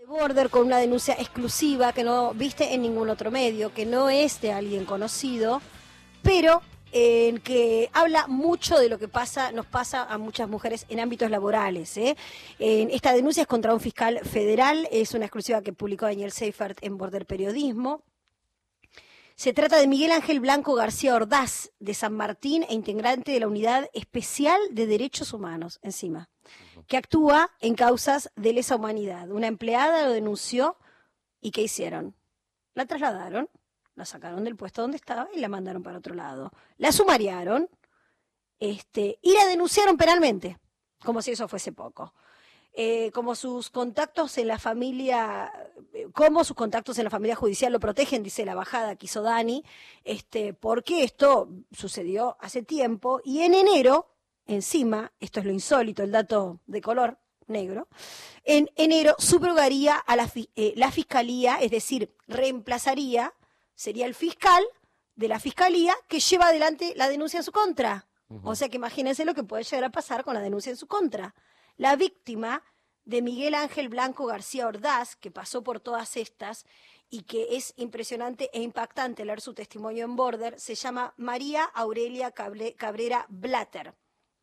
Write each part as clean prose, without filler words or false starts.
Border con una denuncia exclusiva que no viste en ningún otro medio, que no es de alguien conocido, pero que habla mucho de lo que nos pasa a muchas mujeres en ámbitos laborales. Esta denuncia es contra un fiscal federal, es una exclusiva que publicó Daniel Seifert en Border Periodismo. Se trata de Miguel Ángel Blanco García Ordaz, de San Martín e integrante de la Unidad Especial de Derechos Humanos, encima, que actúa en causas de lesa humanidad. Una empleada lo denunció y ¿qué hicieron? La trasladaron, la sacaron del puesto donde estaba y la mandaron para otro lado. La sumariaron y la denunciaron penalmente, como si eso fuese poco. Como sus contactos en la familia judicial lo protegen, dice la bajada que hizo Dani, porque esto sucedió hace tiempo y en enero, encima, esto es lo insólito, el dato de color negro, en enero subrogaría a la fiscalía, es decir, reemplazaría, sería el fiscal de la fiscalía que lleva adelante la denuncia en su contra. O sea que imagínense lo que puede llegar a pasar con la denuncia en su contra. La víctima de Miguel Ángel Blanco García Ordaz, que pasó por todas estas y que es impresionante e impactante leer su testimonio en Border, se llama María Aurelia Cabrera Blatter.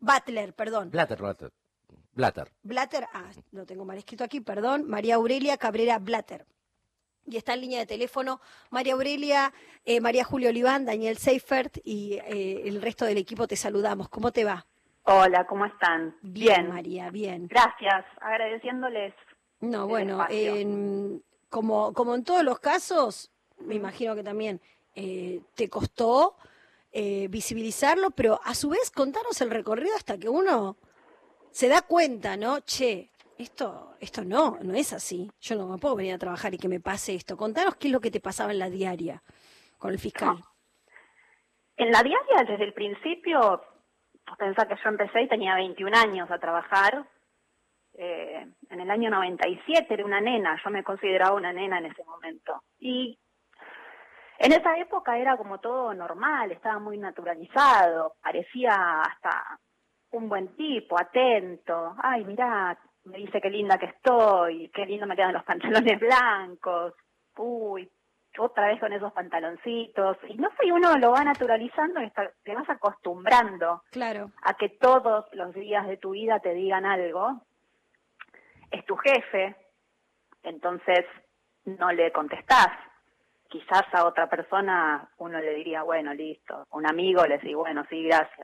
Blatter, lo tengo mal escrito aquí, perdón. María Aurelia Cabrera Blatter. Y está en línea de teléfono María Aurelia, María Julia Oliván, Daniel Seifert y el resto del equipo. Te saludamos. ¿Cómo te va? Hola, ¿cómo están? Bien, María, bien. Gracias, agradeciéndoles. No, bueno, como en todos los casos, me imagino que también te costó visibilizarlo, pero a su vez contanos el recorrido hasta que uno se da cuenta, ¿no? Che, esto no es así. Yo no me puedo venir a trabajar y que me pase esto. Contanos qué es lo que te pasaba en la diaria con el fiscal. No. En la diaria, desde el principio, pensá que yo empecé y tenía 21 años a trabajar. En el año 97 era una nena, yo me consideraba una nena en ese momento. Y en esa época era como todo normal, estaba muy naturalizado, parecía hasta un buen tipo, atento. Ay, mirá, me dice qué linda que estoy, qué lindo me quedan los pantalones blancos. Uy, otra vez con esos pantaloncitos. Y no sé, uno lo va naturalizando y te vas acostumbrando a que todos los días de tu vida te digan algo. Es tu jefe, entonces no le contestás. Quizás a otra persona uno le diría, bueno, listo. Un amigo le dice, bueno, sí, gracias.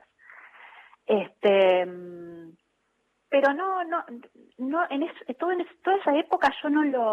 Pero toda esa época yo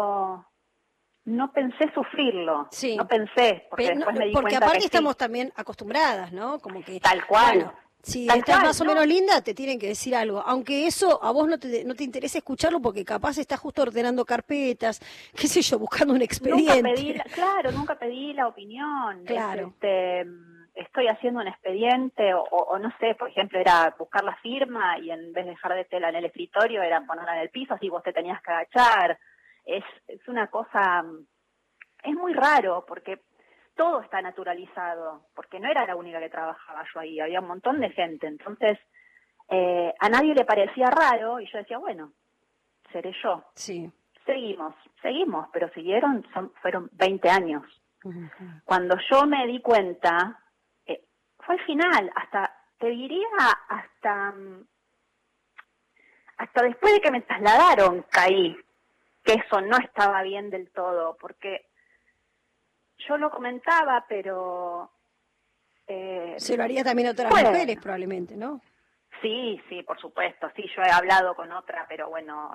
no pensé sufrirlo. Sí. No pensé, porque después me di cuenta aparte que estamos sí. también acostumbradas, ¿no? Como que Tal cual. Bueno, si estás más o menos linda, te tienen que decir algo. Aunque eso a vos no te interesa escucharlo porque capaz estás justo ordenando carpetas, qué sé yo, buscando un expediente. Nunca pedí la opinión. Claro. Estoy haciendo un expediente o no sé, por ejemplo, era buscar la firma y en vez de dejar de tela en el escritorio era ponerla en el piso, así vos te tenías que agachar. Es una cosa, es muy raro porque todo está naturalizado, porque no era la única que trabajaba yo ahí, había un montón de gente, entonces a nadie le parecía raro y yo decía, bueno, seré yo. Sí. Seguimos, pero fueron 20 años. Uh-huh. Cuando yo me di cuenta, fue al final, te diría, hasta después de que me trasladaron caí, que eso no estaba bien del todo, porque yo lo comentaba, pero... se lo haría también a otras mujeres probablemente, ¿no? Sí, por supuesto, sí, yo he hablado con otra, pero bueno,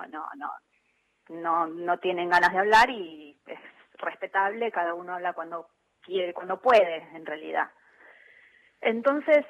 no tienen ganas de hablar y es respetable, cada uno habla cuando quiere, cuando puede, en realidad. Entonces,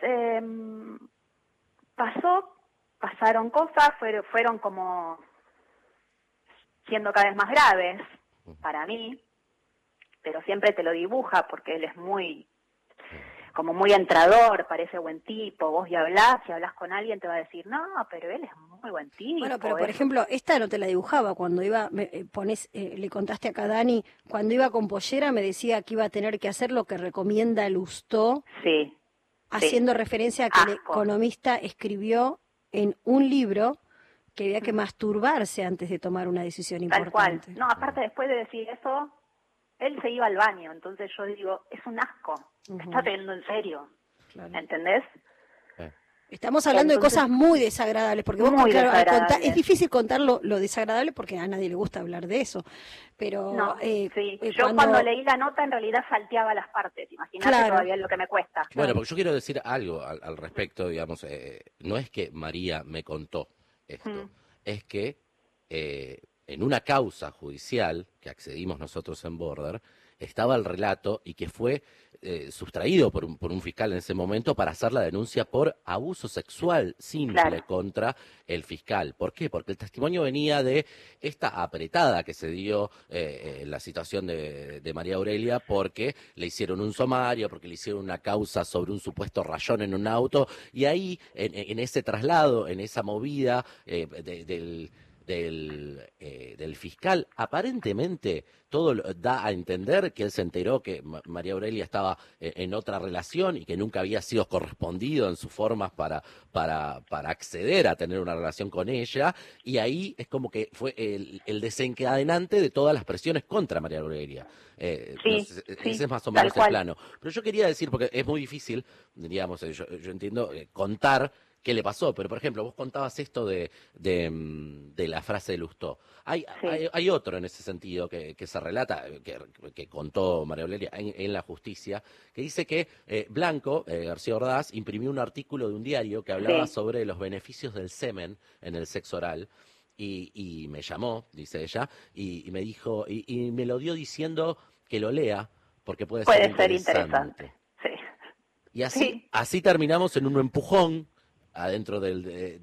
pasaron cosas, fueron como siendo cada vez más graves para mí, pero siempre te lo dibuja porque él es muy entrador, parece buen tipo. Vos si hablas con alguien te va a decir, no, pero él es muy buen tipo. Bueno, pero por ejemplo, esta no te la dibujaba cuando iba, le contaste acá a Dani, cuando iba con pollera me decía que iba a tener que hacer lo que recomienda Lustó. Sí. Haciendo referencia a que el economista escribió en un libro que había que masturbarse antes de tomar una decisión Tal cual. importante. No, aparte después de decir eso, él se iba al baño, entonces yo digo, es un asco, me está teniendo en serio, Claro. ¿entendés? Estamos hablando Entonces, de cosas muy desagradables, porque vos, muy claro, al contar, desagradables. es difícil contar lo desagradable porque a nadie le gusta hablar de eso, pero No, sí. Yo cuando leí la nota en realidad salteaba las partes, imagínate Claro. todavía lo que me cuesta. Bueno, porque yo quiero decir algo al respecto, digamos, no es que María me contó esto, es que en una causa judicial que accedimos nosotros en Border, estaba el relato y que fue sustraído por un fiscal en ese momento para hacer la denuncia por abuso sexual simple Claro. contra el fiscal. ¿Por qué? Porque el testimonio venía de esta apretada que se dio en la situación de María Aurelia porque le hicieron un sumario, porque le hicieron una causa sobre un supuesto rayón en un auto, y ahí, en ese traslado, en esa movida del fiscal, aparentemente todo da a entender que él se enteró que María Aurelia estaba en otra relación y que nunca había sido correspondido en sus formas para acceder a tener una relación con ella, y ahí es como que fue el desencadenante de todas las presiones contra María Aurelia. Sí, Ese es más o tal menos el cual. plano. Pero yo quería decir, porque es muy difícil, digamos, yo entiendo, contar qué le pasó, pero por ejemplo, vos contabas esto de la frase de Lustó. Hay otro en ese sentido que se relata, que contó María Aurelia en la justicia, que dice que Blanco, García Ordaz, imprimió un artículo de un diario que hablaba sobre los beneficios del semen en el sexo oral. Y me llamó, dice ella, y me dijo, y me lo dio diciendo que lo lea, porque puede ser interesante. Sí. Y Sí. así terminamos en un empujón adentro del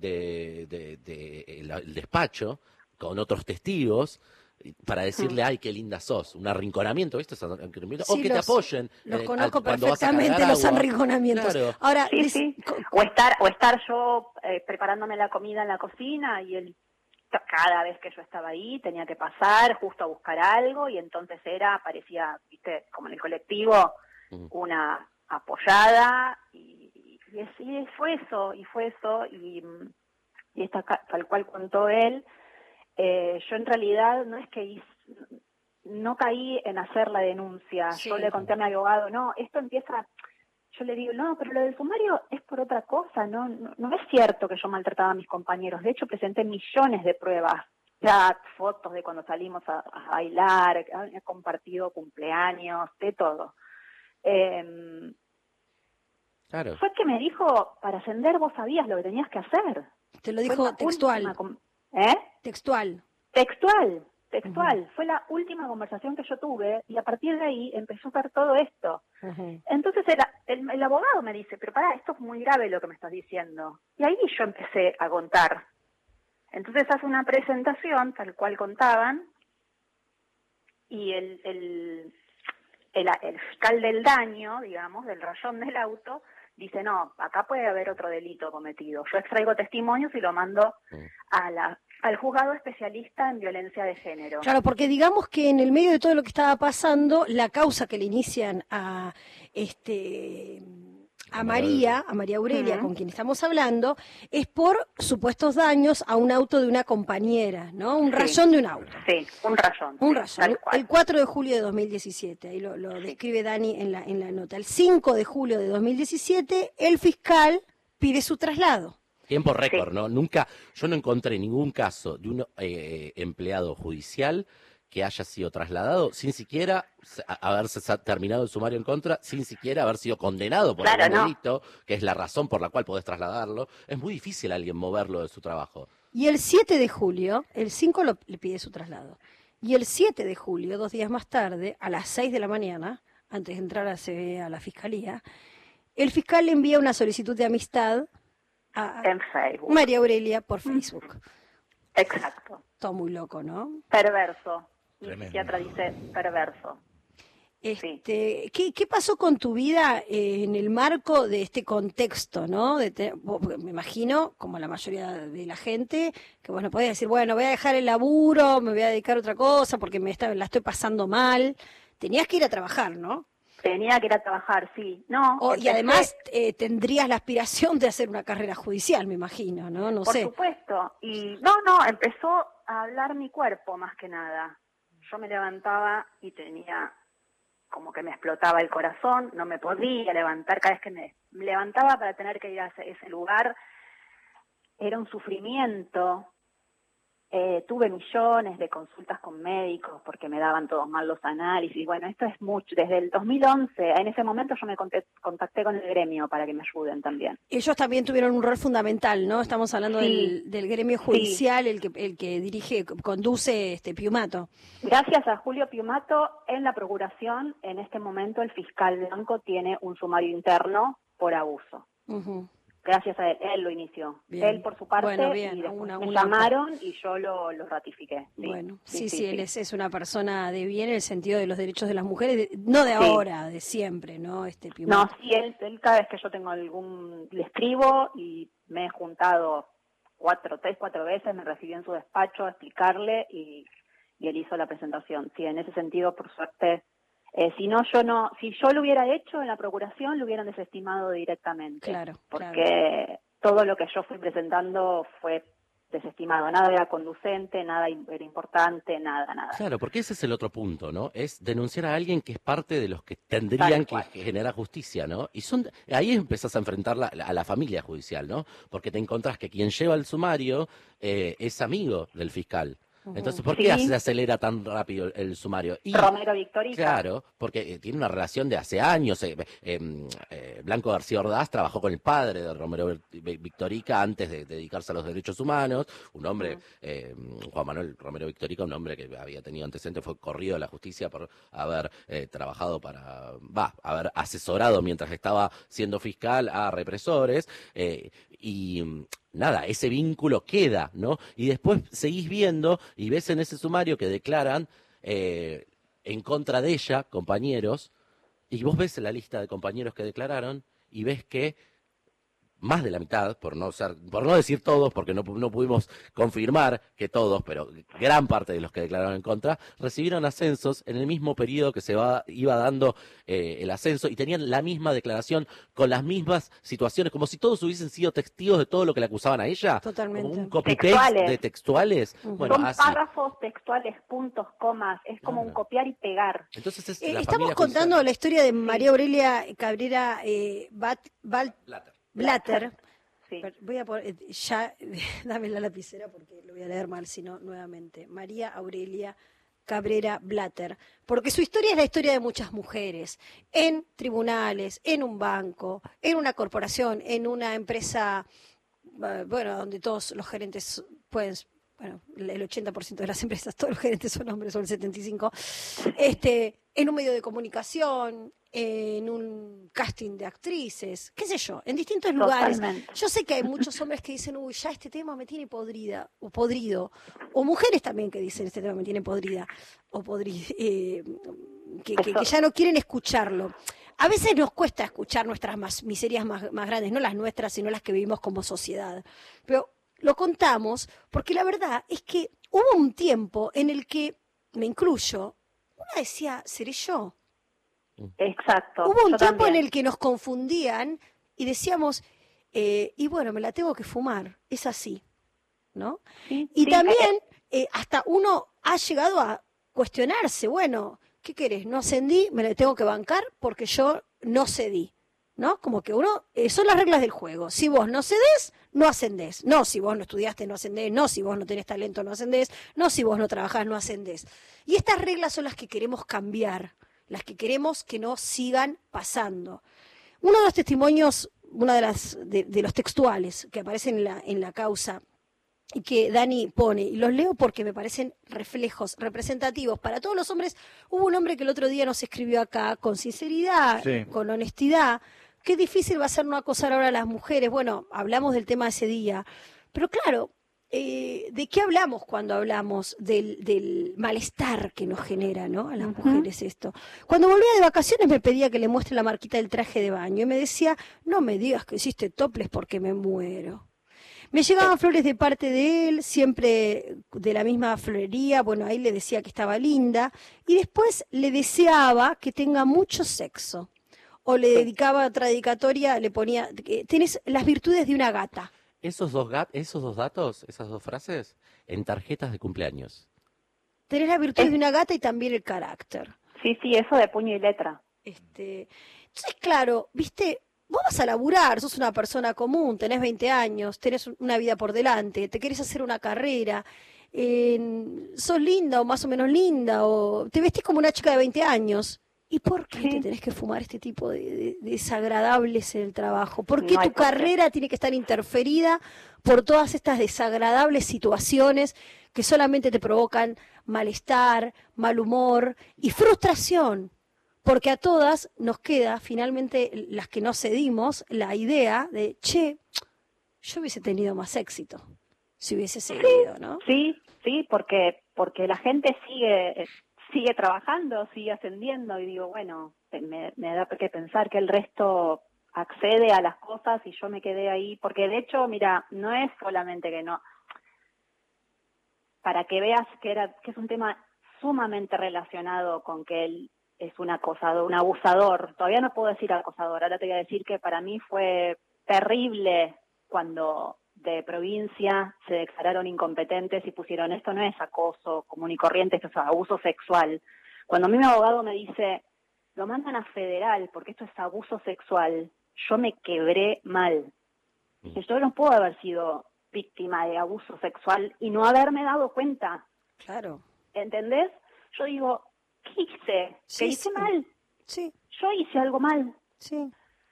el despacho, con otros testigos, para decirle, ay, qué linda sos, un arrinconamiento, ¿viste? O que te apoyen. Los conozco cuando vas a perfectamente, cargar los agua. arrinconamientos. Claro. Ahora, Sí. O estar yo preparándome la comida en la cocina y él, cada vez que yo estaba ahí, tenía que pasar justo a buscar algo y entonces parecía, viste, como en el colectivo, una apoyada y fue eso, y esta, tal cual contó él, yo en realidad no es que no caí en hacer la denuncia, Sí. yo le conté a mi abogado, no, esto empieza... Yo le digo, no, pero lo del sumario es por otra cosa, no es cierto que yo maltrataba a mis compañeros. De hecho, presenté millones de pruebas, chats, fotos de cuando salimos a bailar, he compartido cumpleaños, de todo. Claro. Fue que me dijo, para ascender vos sabías lo que tenías que hacer. te lo dijo textual. Textual. Textual. Fue la última conversación que yo tuve y a partir de ahí empezó a ver todo esto. Entonces el abogado me dice, pero pará, esto es muy grave lo que me estás diciendo. Y ahí yo empecé a contar. Entonces hace una presentación, tal cual contaban, y el fiscal del daño, digamos, del rayón del auto, dice, no, acá puede haber otro delito cometido. Yo extraigo testimonios y lo mando al juzgado especialista en violencia de género. Claro, porque digamos que en el medio de todo lo que estaba pasando, la causa que le inician a María Aurelia, con quien estamos hablando, es por supuestos daños a un auto de una compañera, ¿no? Un rayón de un auto. Sí, un rayón. Un sí, rayón. tal cual. El 4 de julio de 2017, ahí lo describe Dani en la nota. El 5 de julio de 2017, el fiscal pide su traslado. Tiempo récord, ¿no? Yo no encontré ningún caso de un empleado judicial que haya sido trasladado sin siquiera haberse terminado el sumario en contra, sin siquiera haber sido condenado por algún delito, que es la razón por la cual podés trasladarlo. Es muy difícil a alguien moverlo de su trabajo. Y el 7 de julio, el 5 le pide su traslado. Y el 7 de julio, 2 días más tarde, a las 6 de la mañana, antes de entrar a la fiscalía, el fiscal le envía una solicitud de amistad en Facebook. María Aurelia por Facebook. Exacto. Todo muy loco, ¿no? Perverso. Mi Tremendo. psiquiatra dice perverso. ¿Qué pasó con tu vida en el marco de este contexto, ¿no? Me imagino, como la mayoría de la gente, que vos no podés decir, bueno, voy a dejar el laburo, me voy a dedicar a otra cosa porque la estoy pasando mal. Tenías que ir a trabajar, ¿no? Tenía que ir a trabajar, sí. No, Y además tendrías la aspiración de hacer una carrera judicial, me imagino, ¿no? No sé. Por supuesto. Y no, empezó a hablar mi cuerpo más que nada. Yo me levantaba y tenía como que me explotaba el corazón, no me podía levantar. Cada vez que me levantaba para tener que ir a ese lugar, era un sufrimiento. Tuve millones de consultas con médicos porque me daban todos mal los análisis. Bueno, esto es mucho. Desde el 2011, en ese momento yo me contacté con el gremio para que me ayuden también. Ellos también tuvieron un rol fundamental, ¿no? Estamos hablando del gremio judicial, el que dirige, conduce Piumato. Gracias a Julio Piumato, en la procuración, en este momento el fiscal Blanco tiene un sumario interno por abuso. Uh-huh. Gracias a él lo inició. Bien. Él por su parte, y después me llamaron y yo lo ratifiqué. Sí. Bueno, sí, él es una persona de bien en el sentido de los derechos de las mujeres, no de ahora, de siempre, ¿no? No, sí, él cada vez que yo tengo le escribo y me he juntado 3, 4 veces, me recibió en su despacho a explicarle y él hizo la presentación. Sí, en ese sentido, por suerte... si yo lo hubiera hecho en la procuración, lo hubieran desestimado directamente. Claro. Porque todo lo que yo fui presentando fue desestimado. Nada era conducente, nada era importante, nada. Claro, porque ese es el otro punto, ¿no? Es denunciar a alguien que es parte de los que tendrían que generar justicia, ¿no? Y ahí empezás a enfrentar a la familia judicial, ¿no? Porque te encontrás que quien lleva el sumario es amigo del fiscal. Entonces, ¿por qué se acelera tan rápido el sumario? Romero Victorica. Claro, porque tiene una relación de hace años. Blanco García Ordaz trabajó con el padre de Romero Victorica antes de dedicarse a los derechos humanos. Un hombre, Juan Manuel Romero Victorica, un hombre que había tenido antecedentes, fue corrido a la justicia por haber trabajado haber asesorado mientras estaba siendo fiscal a represores. Nada, ese vínculo queda, ¿no? Y después seguís viendo y ves en ese sumario que declaran en contra de ella compañeros, y vos ves la lista de compañeros que declararon y ves que más de la mitad, por no decir todos, porque no pudimos confirmar que todos, pero gran parte de los que declararon en contra, recibieron ascensos en el mismo periodo que iba dando el ascenso, y tenían la misma declaración con las mismas situaciones, como si todos hubiesen sido testigos de todo lo que le acusaban a ella. Totalmente. Como un copy-paste de textuales. Uh-huh. Bueno, son párrafos textuales, puntos, comas, es como un copiar y pegar. Entonces estamos contando la historia de María Aurelia Cabrera Blatter. Sí. Voy a poner, dame la lapicera porque lo voy a leer mal, sino nuevamente. María Aurelia Cabrera Blatter, porque su historia es la historia de muchas mujeres, en tribunales, en un banco, en una corporación, en una empresa, donde todos los gerentes pueden, el 80% de las empresas, todos los gerentes son hombres, son el 75%, en un medio de comunicación, en un casting de actrices, qué sé yo, en distintos lugares. Yo sé que hay muchos hombres que dicen, uy, ya este tema me tiene podrido, o mujeres también que dicen, este tema me tiene podrida, o que ya no quieren escucharlo. A veces nos cuesta escuchar nuestras miserias más grandes, no las nuestras, sino las que vivimos como sociedad. Pero lo contamos porque la verdad es que hubo un tiempo en el que, me incluyo, una decía, ¿seré yo? Exacto. Hubo un tiempo en el que nos confundían y decíamos, y bueno, me la tengo que fumar, es así, ¿no? Sí, y también hasta uno ha llegado a cuestionarse, bueno, ¿qué querés? No ascendí, me la tengo que bancar porque yo no cedí, ¿no? Como que son las reglas del juego. Si vos no cedés, no ascendés. No, si vos no estudiaste, no ascendés. No, si vos no tenés talento, no ascendés. No, si vos no trabajás, no ascendés. Y estas reglas son las que queremos cambiar, las que queremos que no sigan pasando. Uno de los testimonios, de los textuales que aparecen en la causa y que Dani pone, y los leo porque me parecen reflejos representativos para todos los hombres. Hubo un hombre que el otro día nos escribió acá con sinceridad, con honestidad. Qué difícil va a ser no acosar ahora a las mujeres. Bueno, hablamos del tema ese día, pero claro, ¿de qué hablamos cuando hablamos del malestar que nos genera, ¿no? A las mujeres esto? Cuando volvía de vacaciones me pedía que le muestre la marquita del traje de baño y me decía, no me digas que hiciste toples porque me muero. Me llegaban flores de parte de él, siempre de la misma florería. Bueno, ahí le decía que estaba linda. Y después le deseaba que tenga mucho sexo. O le dedicaba otra dedicatoria, le ponía, tenés las virtudes de una gata. Esos dos datos, esas dos frases, en tarjetas de cumpleaños. Tenés las virtudes de una gata y también el carácter. Sí, eso de puño y letra. Entonces, claro, viste, vos vas a laburar, sos una persona común, tenés 20 años, tenés una vida por delante, te querés hacer una carrera, sos linda o más o menos linda, o te vestís como una chica de 20 años. ¿Y por qué te tenés que fumar este tipo de desagradables en el trabajo? ¿Por qué tu carrera tiene que estar interferida por todas estas desagradables situaciones que solamente te provocan malestar, mal humor y frustración? Porque a todas nos queda, finalmente, las que no cedimos, la idea de, yo hubiese tenido más éxito si hubiese seguido, ¿no? Sí, porque la gente sigue trabajando, sigue ascendiendo, y digo, bueno, me da que pensar que el resto accede a las cosas y yo me quedé ahí, porque de hecho, mira, no es solamente que no, para que veas que es un tema sumamente relacionado con que él es un acosador, un abusador. Todavía no puedo decir acosador, ahora te voy a decir que para mí fue terrible cuando de provincia se declararon incompetentes y pusieron esto no es acoso común y corriente, esto es abuso sexual. Cuando a mí mi abogado me dice, lo mandan a federal porque esto es abuso sexual, yo me quebré mal. Yo no puedo haber sido víctima de abuso sexual y no haberme dado cuenta. Claro. ¿Entendés? Yo digo, ¿qué hice? ¿Qué hice mal? Sí. Yo hice algo mal. Sí.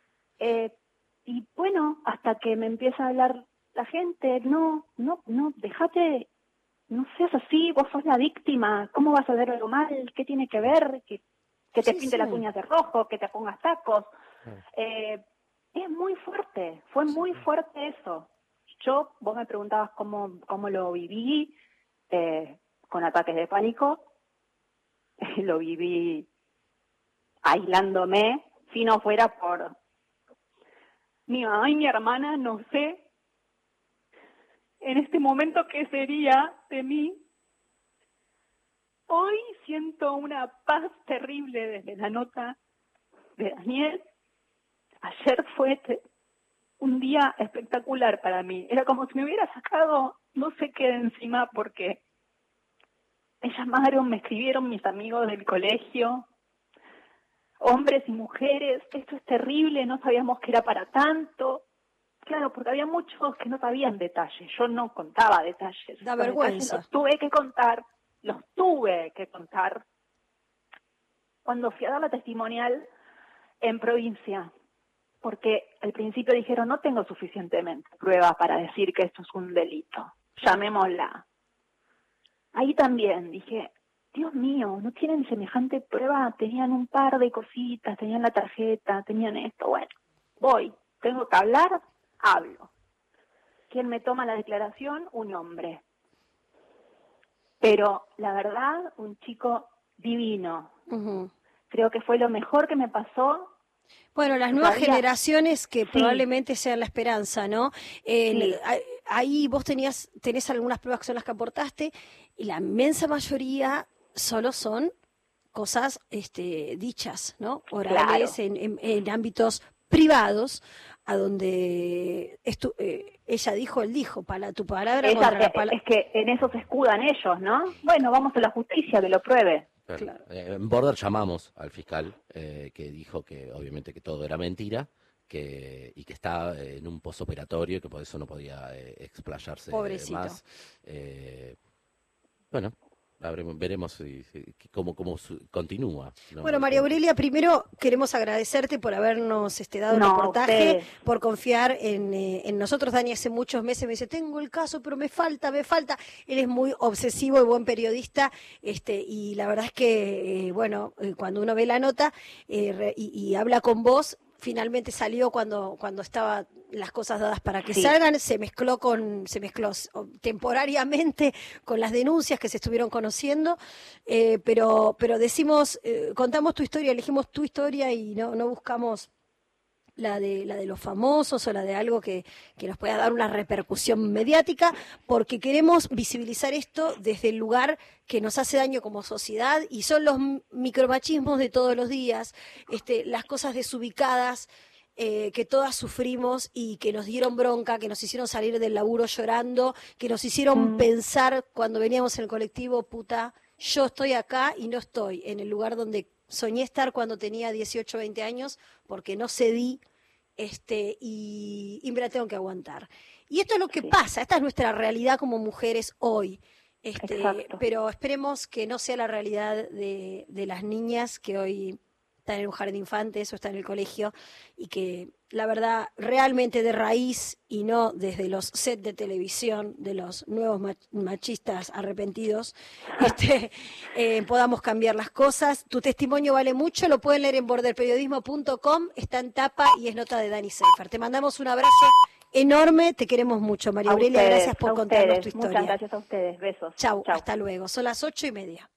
Y bueno, hasta que me empieza a hablar la gente, no, déjate, no seas así, vos sos la víctima, ¿cómo vas a ver algo mal? ¿Qué tiene que ver? Que te pinte las uñas de rojo, que te pongas tacos. Es muy fuerte, fue muy fuerte eso. Vos me preguntabas cómo lo viví, con ataques de pánico, lo viví aislándome, si no fuera por mi mamá y mi hermana, no sé en este momento qué sería de mí. Hoy siento una paz terrible desde la nota de Daniel. Ayer fue un día espectacular para mí. Era como si me hubiera sacado no sé qué de encima, porque me llamaron, me escribieron mis amigos del colegio, hombres y mujeres, esto es terrible, no sabíamos que era para tanto. Claro, porque había muchos que no sabían detalles, yo no contaba detalles. Da vergüenza. Los tuve que contar cuando fui a dar la testimonial en provincia, porque al principio dijeron, no tengo suficientemente prueba para decir que esto es un delito, llamémosla. Ahí también dije, Dios mío, no tienen semejante prueba, tenían un par de cositas, tenían la tarjeta, tenían esto, bueno, tengo que hablar, hablo. ¿Quién me toma la declaración? Un hombre. Pero la verdad, un chico divino. Uh-huh. Creo que fue lo mejor que me pasó. Bueno, las nuevas generaciones que probablemente sean la esperanza, ¿no? Ahí vos tenés algunas pruebas que son las que aportaste, y la inmensa mayoría solo son cosas dichas, ¿no? Orales, claro. en ámbitos privados, a donde ella dijo, él dijo, tu palabra contra la palabra. Es que en eso se escudan ellos, ¿no? Bueno, vamos a la justicia que lo pruebe. Claro. En Border llamamos al fiscal, que dijo que obviamente que todo era mentira, y que estaba en un posoperatorio y que por eso no podía explayarse más. Bueno, veremos cómo continúa, ¿no? Bueno, María Aurelia, primero queremos agradecerte por habernos dado el reportaje, por confiar en nosotros. Dani hace muchos meses me dice, tengo el caso, pero me falta. Él es muy obsesivo y buen periodista, y la verdad es que, cuando uno ve la nota y habla con vos, finalmente salió cuando estaban las cosas dadas para que salgan, se mezcló temporariamente con las denuncias que se estuvieron conociendo, pero decimos, contamos tu historia, elegimos tu historia y no buscamos la de los famosos o la de algo que nos pueda dar una repercusión mediática, porque queremos visibilizar esto desde el lugar que nos hace daño como sociedad, y son los micromachismos de todos los días, las cosas desubicadas que todas sufrimos y que nos dieron bronca, que nos hicieron salir del laburo llorando, que nos hicieron pensar cuando veníamos en el colectivo, puta, yo estoy acá y no estoy en el lugar donde soñé estar cuando tenía 18, 20 años, porque no cedí y me la tengo que aguantar. Y esto es lo que pasa, esta es nuestra realidad como mujeres hoy. Pero esperemos que no sea la realidad de las niñas que hoy están en un jardín de infantes o están en el colegio, y que la verdad realmente de raíz y no desde los sets de televisión de los nuevos machistas arrepentidos podamos cambiar las cosas. Tu testimonio vale mucho, lo pueden leer en borderperiodismo.com, está en tapa y es nota de Dani Seifert. Te mandamos un abrazo enorme, te queremos mucho, María Aurelia, gracias por contarnos tu historia. Muchas gracias a ustedes, besos. Chau, hasta luego, son las 8:30.